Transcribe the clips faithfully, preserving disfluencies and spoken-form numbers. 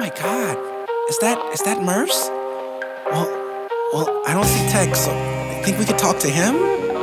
my God, is that is that Merce? Well, well, I don't see Tech, so I think we could talk to him.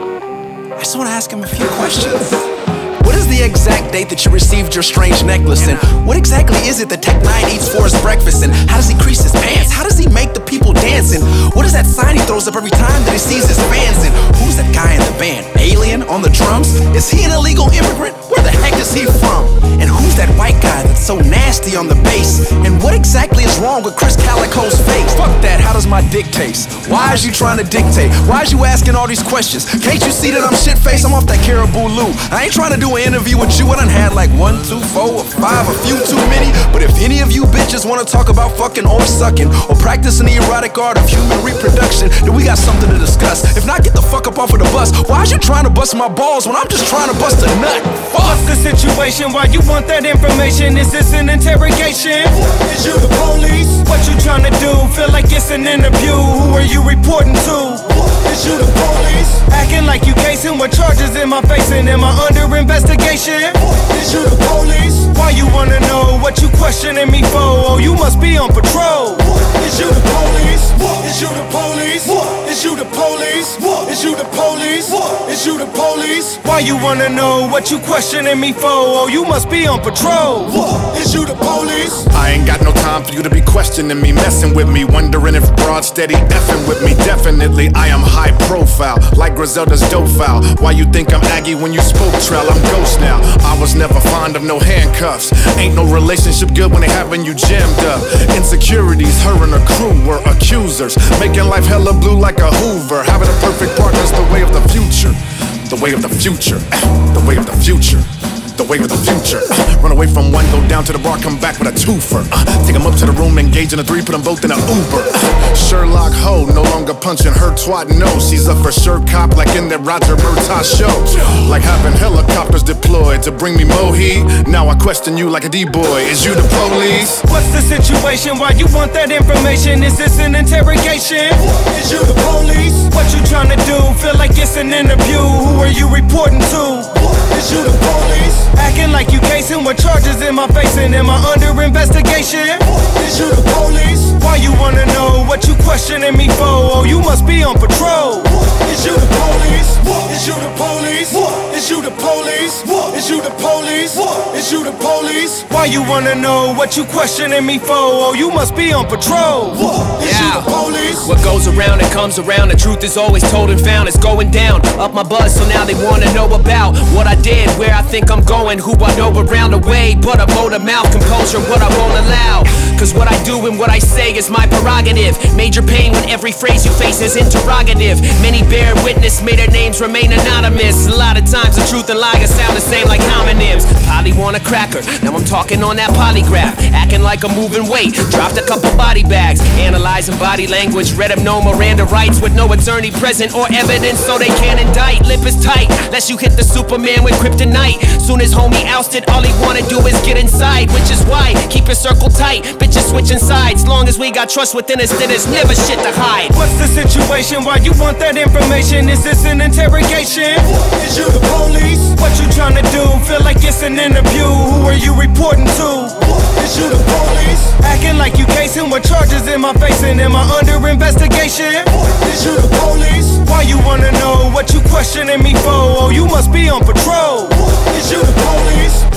I just want to ask him a few questions. What is the exact date that you received your strange necklace? And what exactly is it that Tech Nine eats for his breakfast? And how does he crease his pants? How does he make the people dance? And what is that sign he throws up every time that he sees his fans? And who's that guy in the band? Alien on the drums? Is he an illegal immigrant? Where the heck is he from? And who's that white guy that's so nasty on the bass? And what exactly is wrong with Chris Calico's face? Fuck that, how does my dick taste? Why is you trying to dictate? Why is you asking all these questions? Can't you see that I'm shit-faced? I'm off that Caribou Lou. I ain't trying to do an interview with you. I done had like one, two, four, or five, a few too many. But if any of you bitches wanna talk about fucking or sucking or practicing the erotic art of human reproduction, then we got something to discuss. If not, get the fuck up off of the bus. Why is you trying to bust my balls when I'm just trying to bust a nut? Fuck the situation. Why you want that information? Is this an interrogation? Is you the police? What you trying to do? Feel like it's an interview. Who are you reporting to? Is you the police? Acting like you casing with charges in my face, and am I under investigation? Is you the police? Why you wanna know what you questioning me for? Oh, you must be on patrol. Is you the police? Is you the police? Is you the police? Is you the police? Is you the police? Why you wanna know what you questioning me for? Oh, you must be on patrol. Is you the police? I ain't got no time for you to be questioning me, messing with me, wondering if broad steady effing with me. Definitely I am high profile, like Griselda's dope foul. Why you think I'm Aggie when you spoke trail? I'm ghost now. I was never fond of no handcuffs. Ain't no relationship good when they having you jammed up. Insecurities, her and her crew were accusers, making life hella blue like a Hoover. Having a perfect partner's the way of the future. The way of the future. The way of the future. The way of the future. Uh, run away from one, go down to the bar, come back with a twofer. Uh, take them up to the room, engage in a three, put them both in an Uber. Uh, Sherlock Ho, no longer punching her twat, no. She's a for sure cop, like in that Roger Murtaugh show. Like having helicopters deployed to bring me mohe. Now I question you like a D-boy. Is you the police? What's the situation? Why you want that information? Is this an interrogation? Is you the police? What you trying to do? Feel like it's an interview. Who are you reporting to? Is you the police? Acting like you casing with charges in my face, and am I under investigation? Is you the police? Why you wanna know what you questioning me for? Oh, you must be on patrol. Is you the police? Is you the police? Is you the police? Is you the police? Is you the police? Why you wanna know what you questioning me for? Oh, you must be on patrol. Is you the police? What goes around and comes around, the truth is always told and found. It's going down, up my buzz, so now they wanna know about what I did, where I think I'm going, who I know around the way. But a motor mouth composure, what I won't allow. Cause what I do and what I say is my prerogative. Major pain when every phrase you face is interrogative. Many bear witness, may their names remain anonymous. A lot of times the truth and lies sound the same like homonyms. Polly want a cracker, now I'm talking on that polygraph. Acting like a moving weight, dropped a couple body bags. Analyzing body language, read them no Miranda rights with no attorney present or evidence, so they can't indict. Lip is tight, lest you hit the Superman with kryptonite. Soon as homie ousted, all he wanna do is get inside, which is why, keep your circle tight, bitches switching sides. Long as we got trust within us, then there's never shit to hide. What's the situation? Why you want that information? Is this an interrogation? Is you the police? What you trying to do? Feel like it's an interview. Who are you reporting to? Is you the police? Acting like you casing with charges in my face, and am I under investigation? Is you the police? Why you wanna know what you questioning me for? Oh, you must be on patrol. Is you the police?